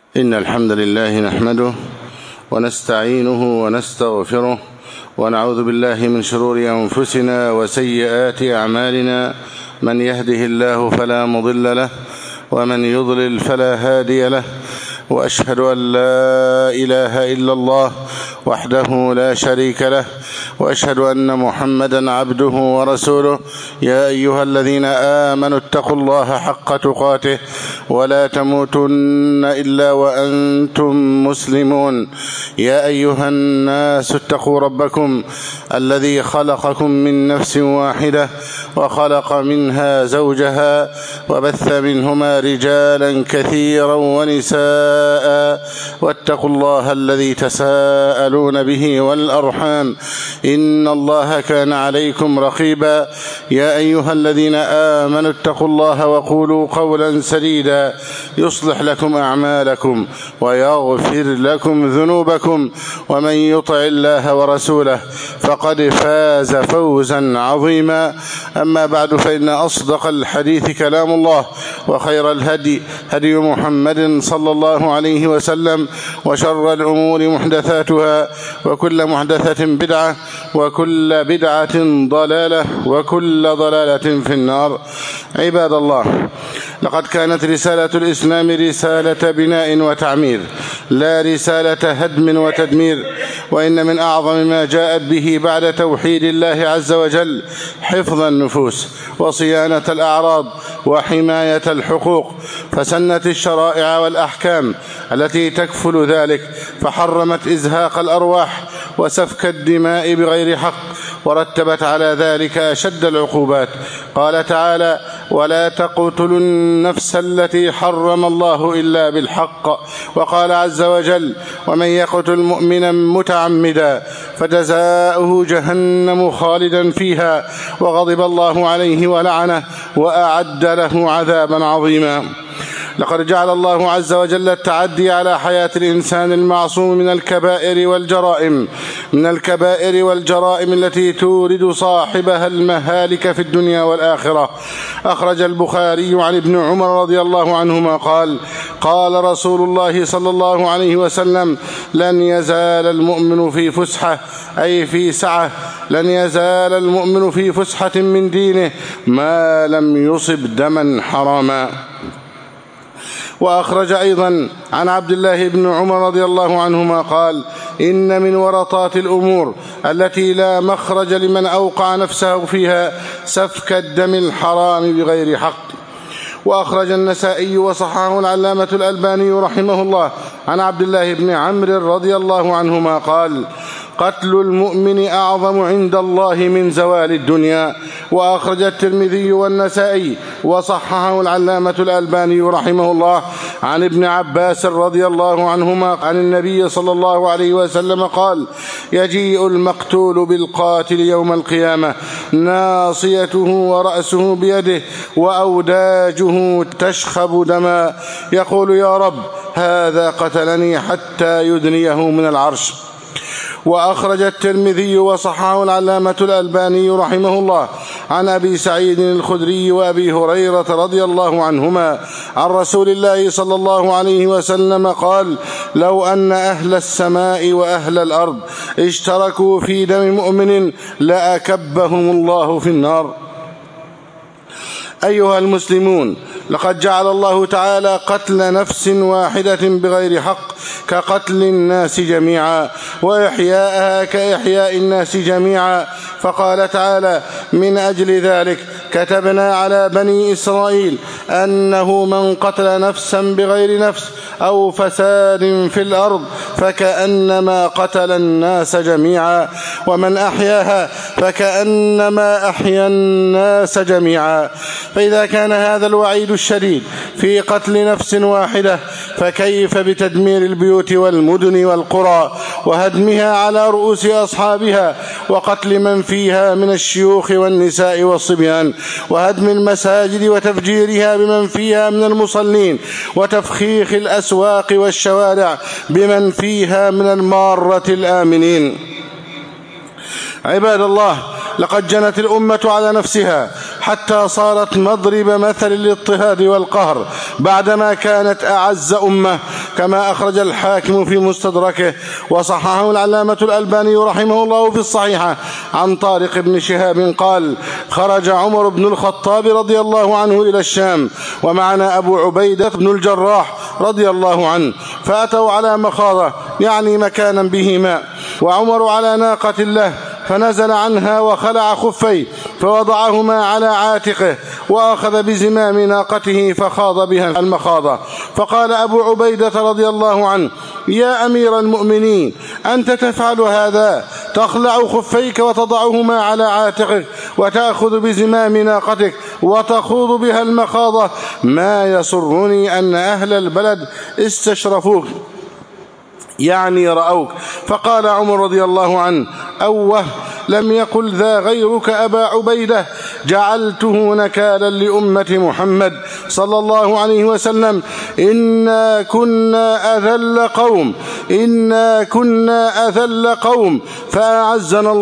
إن الحمد لله نحمده ونستعينه ونستغفره ونعوذ بالله من شرور أنفسنا وسيئات أعمالنا. من يهده الله فلا مضل له ومن يضلل فلا هادي له، وأشهد أن لا إله إلا الله وحده لا شريك له، وأشهد أن محمدا عبده ورسوله. يا أيها الذين آمنوا اتقوا الله حق تقاته ولا تموتن إلا وأنتم مسلمون. يا أيها الناس اتقوا ربكم الذي خلقكم من نفس واحدة وخلق منها زوجها وبث منهما رجالا كثيرا ونساء، واتقوا الله الذي تساءلون به والأرحام إن الله كان عليكم رقيبا. يا أيها الذين آمنوا اتقوا الله وقولوا قولا سديدا يصلح لكم أعمالكم ويغفر لكم ذنوبكم، ومن يطع الله ورسوله فقد فاز فوزا عظيما. أما بعد، فإن أصدق الحديث كلام الله، وخير الهدي هدي محمد صلى الله عليه وسلم، وشر الأمور محدثاتها، وكل محدثة بدعة، وكل بدعة ضلالة، وكل ضلالة في النار. عباد الله، لقد كانت رسالة الإسلام رسالة بناء وتعمير، لا رسالة هدم وتدمير. وإن من أعظم ما جاءت به بعد توحيد الله عز وجل حفظ النفوس وصيانة الأعراض وحماية الحقوق، فسنت الشرائع والأحكام التي تكفل ذلك، فحرمت إزهاق الأرواح وسفك الدماء بغير حق، ورتبت على ذلك أشد العقوبات. قال تعالى: ولا تقتلوا النفس التي حرم الله إلا بالحق. وقال عز وجل: ومن يقتل مؤمنا متعمدا فجزاؤه جهنم خالدا فيها وغضب الله عليه ولعنه وأعد له عذابا عظيما. لقد جعل الله عز وجل التعدي على حياة الإنسان المعصوم من الكبائر والجرائم التي تورد صاحبها المهالك في الدنيا والآخرة. أخرج البخاري عن ابن عمر رضي الله عنهما قال: قال رسول الله صلى الله عليه وسلم: لن يزال المؤمن في فسحة، أي في سعة، لن يزال المؤمن في فسحة من دينه ما لم يصب دما حراما. وأخرج أيضا عن عبد الله بن عمر رضي الله عنهما قال: إن من ورطات الأمور التي لا مخرج لمن أوقع نفسه فيها سفك الدم الحرام بغير حق. وأخرج النسائي وصححه العلامة الألباني رحمه الله عن عبد الله بن عمرو رضي الله عنهما قال: قتل المؤمن أعظم عند الله من زوال الدنيا. وأخرج الترمذي والنسائي وصححه العلامة الألباني رحمه الله عن ابن عباس رضي الله عنهما عن النبي صلى الله عليه وسلم قال: يجيء المقتول بالقاتل يوم القيامة ناصيته ورأسه بيده وأوداجه تشخب دما، يقول: يا رب، هذا قتلني، حتى يدنيه من العرش. وأخرج الترمذي وصححه العلامة الألباني رحمه الله عن أبي سعيد الخدري وأبي هريرة رضي الله عنهما عن رسول الله صلى الله عليه وسلم قال: لو أن أهل السماء وأهل الأرض اشتركوا في دم مؤمن لأكبهم الله في النار. أيها المسلمون، لقد جعل الله تعالى قتل نفس واحدة بغير حق كقتل الناس جميعا، وإحياءها كإحياء الناس جميعا. فقال تعالى: من أجل ذلك كتبنا على بني إسرائيل أنه من قتل نفسا بغير نفس أو فساد في الأرض فكأنما قتل الناس جميعا، ومن أحياها فكأنما أحيا الناس جميعا. فإذا كان هذا الوعيد الشديد في قتل نفس واحدة، فكيف بتدمير البيوت والمدن والقرى وهدمها على رؤوس أصحابها، وقتل من فيها من الشيوخ والنساء والصبيان، وهدم المساجد وتفجيرها بمن فيها من المصلين، وتفخيخ الأسواق والشوارع بمن فيها من المارة الآمنين. عباد الله، لقد جنت الأمة على نفسها حتى صارت مضرب مثل للاضطهاد والقهر، بعدما كانت أعز أمة كما أخرج الحاكم في مستدركه وصححه العلامة الألباني رحمه الله في الصحيحة عن طارق بن شهاب قال: خرج عمر بن الخطاب رضي الله عنه إلى الشام ومعنا أبو عبيدة بن الجراح رضي الله عنه، فأتوا على مخاضة يعني مكانا به ماء، وعمر على ناقة له، فنزل عنها وخلع خفيه فوضعهما على عاتقه وأخذ بزمام ناقته فخاض بها المخاضة. فقال أبو عبيدة رضي الله عنه: يا أمير المؤمنين، أنت تفعل هذا؟ تخلع خفيك وتضعهما على عاتقك وتأخذ بزمام ناقتك وتخوض بها المخاضة؟ ما يسرني أن أهل البلد استشرفوك يعني رأوك. فقال عمر رضي الله عنه: أوه، لم يقل ذا غيرك أبا عبيدة، جعلته نكالا لأمة محمد صلى الله عليه وسلم. إنا كنا أذل قوم فأعزنا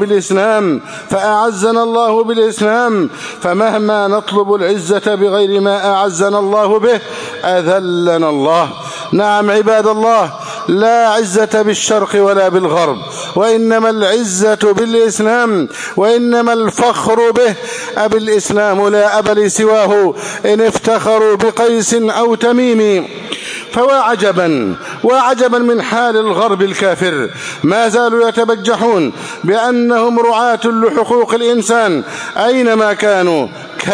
الله بالإسلام فمهما نطلب العزة بغير ما أعزنا الله به أذلنا الله. نعم عباد الله، لا عزة بالشرق ولا بالغرب، وإنما العزة بالإسلام، وإنما الفخر به. أبي الإسلام لا أب لسواه إن افتخروا بقيس أو تميم. وعجبا من حال الغرب الكافر، ما زالوا يتبجحون بأنهم رعاة لحقوق الإنسان أينما كانوا.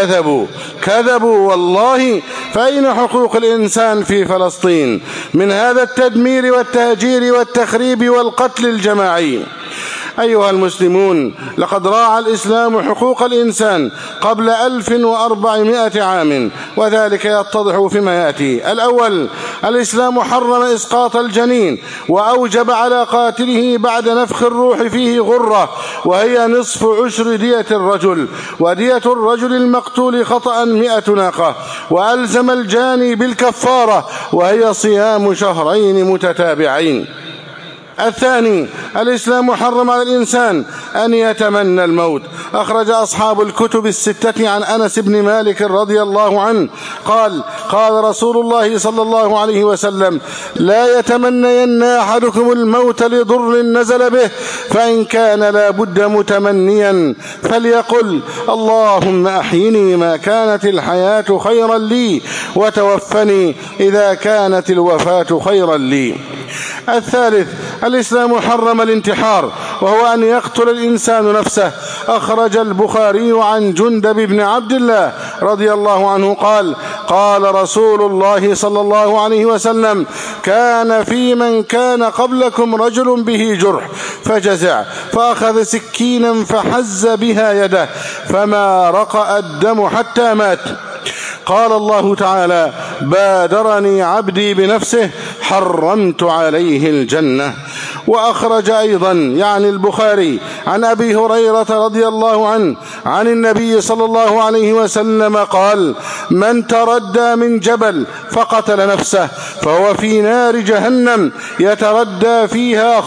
كذبوا والله، فأين حقوق الإنسان في فلسطين من هذا التدمير والتهجير والتخريب والقتل الجماعي؟ أيها المسلمون، لقد راعى الإسلام حقوق الإنسان قبل 1400 عام، وذلك يتضح فيما يأتي. الأول، الإسلام حرم إسقاط الجنين وأوجب على قاتله بعد نفخ الروح فيه غرة، وهي نصف عشر دية الرجل، ودية الرجل المقتول خطأ 100 ناقة، وألزم الجاني بالكفارة وهي صيام شهرين متتابعين. الثاني، الإسلام حرم على الإنسان أن يتمنى الموت. أخرج أصحاب الكتب الستة عن أنس بن مالك رضي الله عنه قال رسول الله صلى الله عليه وسلم: لا يتمنين أحدكم الموت لضر نزل به، فإن كان لا بد متمنيا فليقل: اللهم أحيني ما كانت الحياة خيرا لي، وتوفني إذا كانت الوفاة خيرا لي. الثالث، الإسلام حرم الانتحار، وهو أن يقتل الإنسان نفسه. أخرج البخاري عن جندب بن عبد الله رضي الله عنه قال رسول الله صلى الله عليه وسلم: كان في من كان قبلكم رجل به جرح فجزع فأخذ سكينا فحز بها يده فما رقأ الدم حتى مات. قال الله تعالى: بادرني عبدي بنفسه حرمت عليه الجنة. وأخرج أيضا يعني البخاري عن أبي هريرة رضي الله عنه عن النبي صلى الله عليه وسلم قال: من تردى من جبل فقتل نفسه فهو في نار جهنم يتردى فيها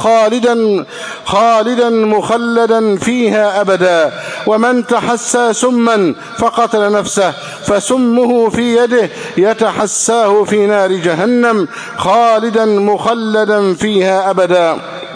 خالدا مخلدا فيها أبدا. ومن تحسى سما فقتل نفسه فسمه في يده يتحساه في نار جهنم خالدا مخلدا فيها أبدا.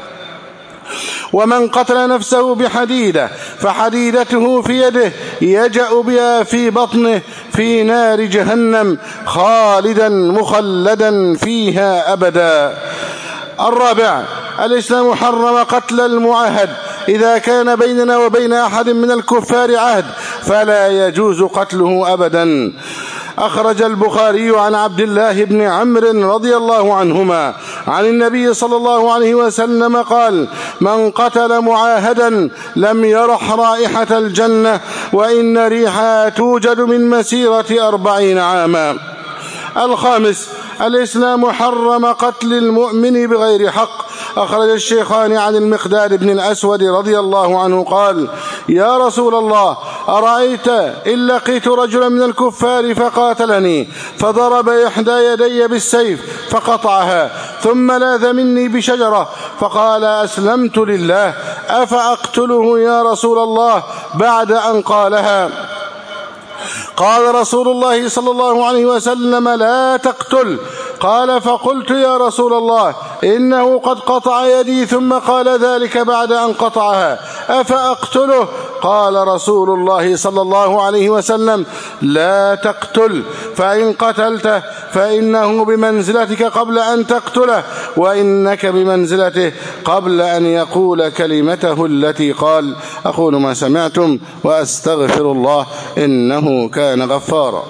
ومن قتل نفسه بحديدة فحديدته في يده يجأ بها في بطنه في نار جهنم خالدا مخلدا فيها أبدا. الرابع، الإسلام حرم قتل المعاهد. إذا كان بيننا وبين أحد من الكفار عهد فلا يجوز قتله أبدا. أخرج البخاري عن عبد الله بن عمرو رضي الله عنهما عن النبي صلى الله عليه وسلم قال: من قتل معاهدا لم يرح رائحة الجنة وإن ريحها توجد من مسيرة 40 عاما. الخامس، الإسلام حرم قتل المؤمن بغير حق. أخرج الشيخان عن المقداد بن الأسود رضي الله عنه قال: يا رسول الله، أرأيت إن لقيت رجلا من الكفار فقاتلني فضرب إحدى يدي بالسيف فقطعها ثم لاذ مني بشجرة فقال: أسلمت لله، أفأقتله يا رسول الله بعد أن قالها؟ قال رسول الله صلى الله عليه وسلم: لا تقتل. قال فقلت يا رسول الله إنه قد قطع يدي ثم قال ذلك بعد أن قطعها أفأقتله؟ قال رسول الله صلى الله عليه وسلم لا تقتل، فإن قتلته فإنه بمنزلتك قبل أن تقتله، وإنك بمنزلته قبل أن يقول كلمته التي قال. أقول ما سمعتم وأستغفر الله إنه كان غفارا.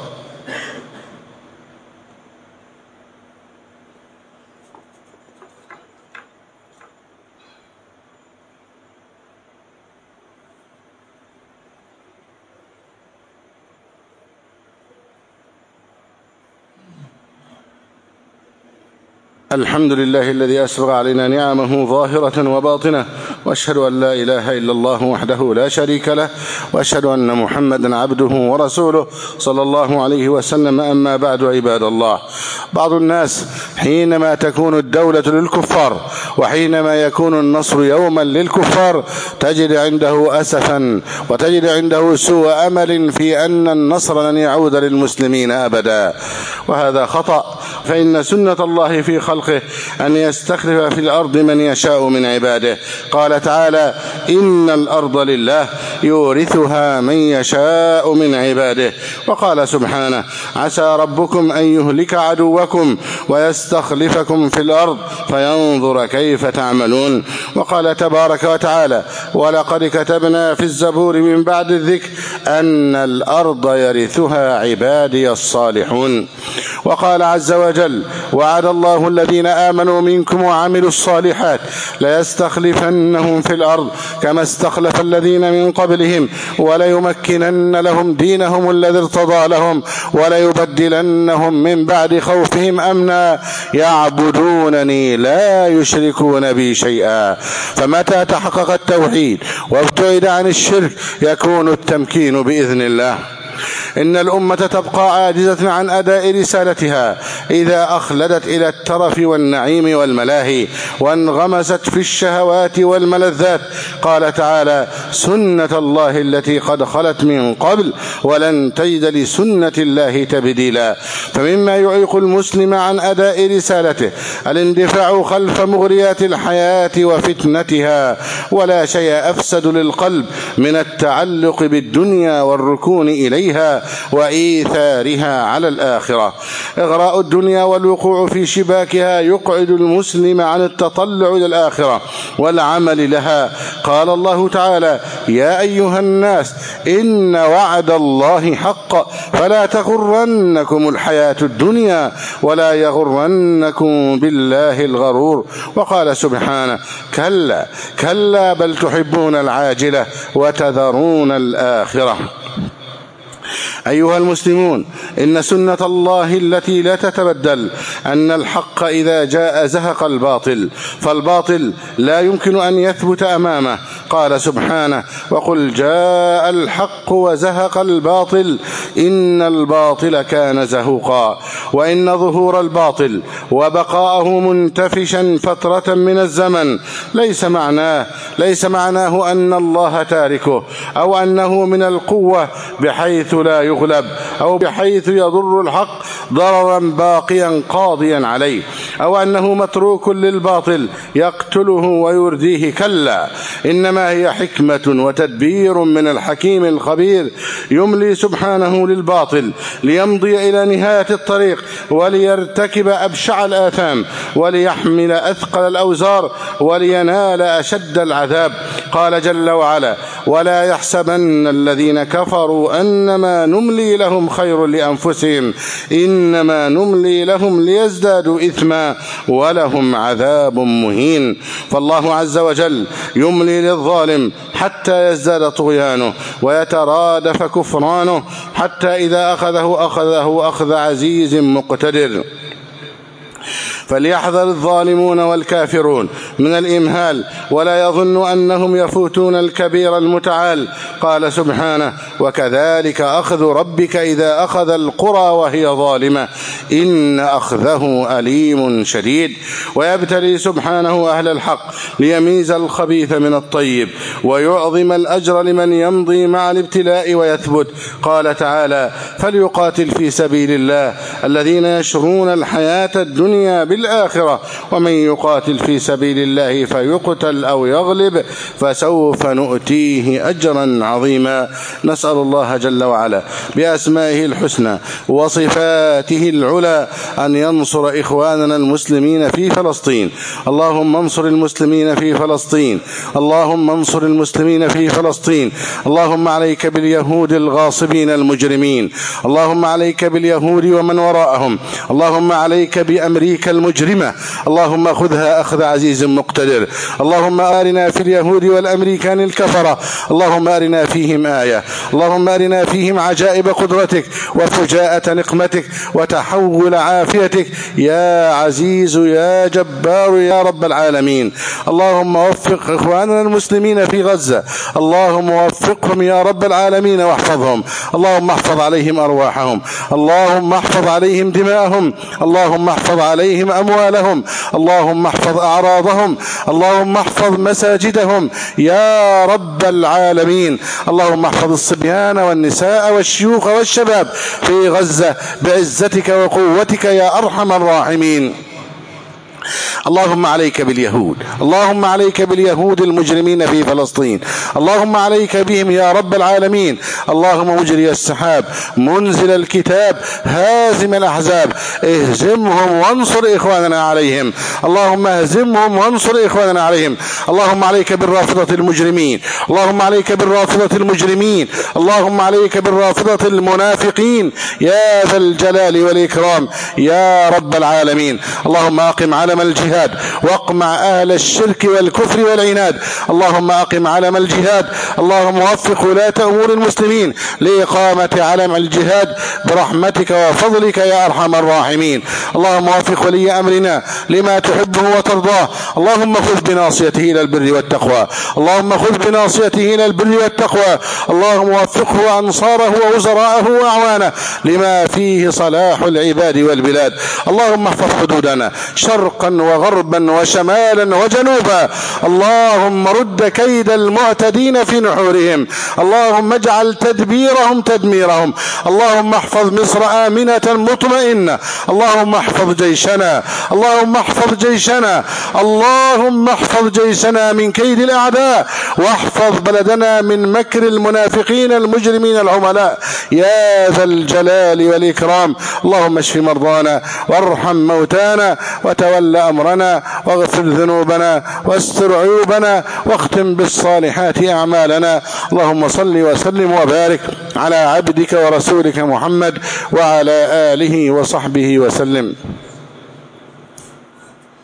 الحمد لله الذي أسبغ علينا نعمه ظاهرة وباطنة، وأشهد أن لا إله إلا الله وحده لا شريك له، وأشهد أن محمدا عبده ورسوله صلى الله عليه وسلم. أما بعد، عباد الله، بعض الناس حينما تكون الدولة للكفار وحينما يكون النصر يوما للكفار تجد عنده أسفا وتجد عنده سوء أمل في أن النصر لن يعود للمسلمين أبدا، وهذا خطأ. فإن سنة الله في خلقه أن يستخلف في الأرض من يشاء من عباده. قال تعالى إن الأرض لله يورثها من يشاء من عباده. وقال سبحانه عسى ربكم أن يهلك عدوكم ويستخلفكم في الأرض فينظر كيف تعملون. وقال تبارك وتعالى ولقد كتبنا في الزبور من بعد الذكر أن الأرض يرثها عبادي الصالحون. وقال عز وجل وعد الله الذين آمنوا منكم وعملوا الصالحات ليستخلفنهم في الأرض كما استخلف الذين من قبلهم وليمكنن لهم دينهم الذي ارتضى لهم وليبدلنهم من بعد خوفهم أمنا يعبدونني لا يشركون بي شيئا. فمتى تحقق التوحيد وابتعد عن الشرك يكون التمكين بإذن الله. إن الأمة تبقى عاجزة عن أداء رسالتها إذا أخلدت إلى الترف والنعيم والملاهي وانغمست في الشهوات والملذات. قال تعالى سنة الله التي قد خلت من قبل ولن تجد لسنة الله تبديلا. فمما يعيق المسلم عن أداء رسالته الاندفاع خلف مغريات الحياة وفتنتها، ولا شيء أفسد للقلب من التعلق بالدنيا والركون إليها وإيثارها على الآخرة. إغراء الدنيا والوقوع في شباكها يقعد المسلم عن التطلع إلى الآخرة والعمل لها. قال الله تعالى يا أيها الناس إن وعد الله حق فلا تغرنكم الحياة الدنيا ولا يغرنكم بالله الغرور. وقال سبحانه كلا كلا بل تحبون العاجلة وتذرون الآخرة. أيها المسلمون إن سنة الله التي لا تتبدل أن الحق إذا جاء زهق الباطل، فالباطل لا يمكن أن يثبت أمامه. قال سبحانه وقل جاء الحق وزهق الباطل إن الباطل كان زهوقا. وإن ظهور الباطل وبقاءه منتفشا فترة من الزمن ليس معناه أن الله تاركه أو أنه من القوة بحيث لا يغلب أو بحيث يضر الحق ضررا باقيا قاضيا عليه أو أنه متروك للباطل يقتله ويرديه. كلا إنما هي حكمة وتدبير من الحكيم الخبير يملي سبحانه للباطل ليمضي إلى نهاية الطريق وليرتكب أبشع الآثام وليحمل أثقل الأوزار ولينال أشد العذاب. قال جل وعلا ولا يحسبن الذين كفروا أنما نملي لهم خير لأنفسهم إنما نملي لهم ليزدادوا إثما ولهم عذاب مهين. فالله عز وجل يملي للظالم حتى يزداد طغيانه ويترادف كفرانه حتى إذا أخذه أخذ عزيز مقتدر. فليحذر الظالمون والكافرون من الإمهال ولا يظن أنهم يفوتون الكبير المتعال. قال سبحانه: وكذلك أخذ ربك إذا أخذ القرى وهي ظالمة إن أخذه أليم شديد. ويبتلي سبحانه أهل الحق ليميز الخبيث من الطيب ويعظم الأجر لمن يمضي مع الابتلاء ويثبت. قال تعالى: فليقاتل في سبيل الله الذين يشرون الحياة الدنيا بالآخرة ومن يقاتل في سبيل الله فيقتل أو يغلب فسوف نؤتيه أجرا عظيما. نسأل الله جل وعلا بأسمائه الحسنى وصفاته العلى أن ينصر إخواننا المسلمين في فلسطين. اللهم انصر المسلمين في فلسطين، اللهم انصر المسلمين في فلسطين. اللهم عليك باليهود الغاصبين المجرمين، اللهم عليك باليهود ومن وراءهم، اللهم عليك بأمريكا المجرمة، اللهم خذها أخذ عزيز مقتدر. اللهم أرنا في اليهود والأمريكان الكفرة، اللهم أرنا فيهم آية، اللهم أرنا فيهم عجائب قدرتك وفجاءة نقمتك وتحول عافيتك يا عزيز يا جبار يا رب العالمين. اللهم وفق إخواننا المسلمين في غزة، اللهم وفقهم يا رب العالمين واحفظهم، اللهم احفظ عليهم أرواحهم، اللهم احفظ عليهم دماءهم، اللهم احفظ عليهم أموالهم، اللهم احفظ أعراضهم، اللهم احفظ مساجدهم يا رب العالمين. اللهم احفظ الصبيان والنساء والشيوخ والشباب في غزة بعزتك وقوتك يا أرحم الراحمين. اللهم عليك باليهود، اللهم عليك باليهود المجرمين في فلسطين، اللهم عليك بهم يا رب العالمين. اللهم مجري السحاب، منزل الكتاب، هازم الأحزاب، اهزمهم وانصر إخواننا عليهم، اللهم اهزمهم وانصر إخواننا عليهم. اللهم عليك بالرافضة المجرمين، اللهم عليك بالرافضة المجرمين، اللهم عليك بالرافضة المنافقين يا ذا الجلال والإكرام يا رب العالمين. اللهم أقم علم الجهاد واقمع أهل الشرك والكفر والعناد، اللهم أقم علم الجهاد، اللهم وفق ولاة أمور المسلمين لإقامة علم الجهاد برحمتك وفضلك يا أرحم الراحمين. اللهم وفق ولي أمرنا لما تحبه وترضاه، اللهم خذ بناصيته إلى البر والتقوى، اللهم خذ بناصيته إلى البر والتقوى، اللهم وفقه وأنصاره ووزراءه وأعوانه لما فيه صلاح العباد والبلاد. اللهم احفظ حدودنا شرقا وغربا وشمالا وجنوبا، اللهم رد كيد المعتدين في نحورهم، اللهم اجعل تدبيرهم تدميرهم، اللهم احفظ مصر آمنة مطمئنة، اللهم احفظ جيشنا، اللهم احفظ جيشنا، اللهم احفظ جيشنا من كيد الأعداء، واحفظ بلدنا من مكر المنافقين المجرمين العملاء يا ذا الجلال والإكرام. اللهم اشف مرضانا وارحم موتانا وتول أمرنا واغفر ذنوبنا واستر عيوبنا واختم بالصالحات أعمالنا. اللهم صل وسلم وبارك على عبدك ورسولك محمد وعلى آله وصحبه وسلم.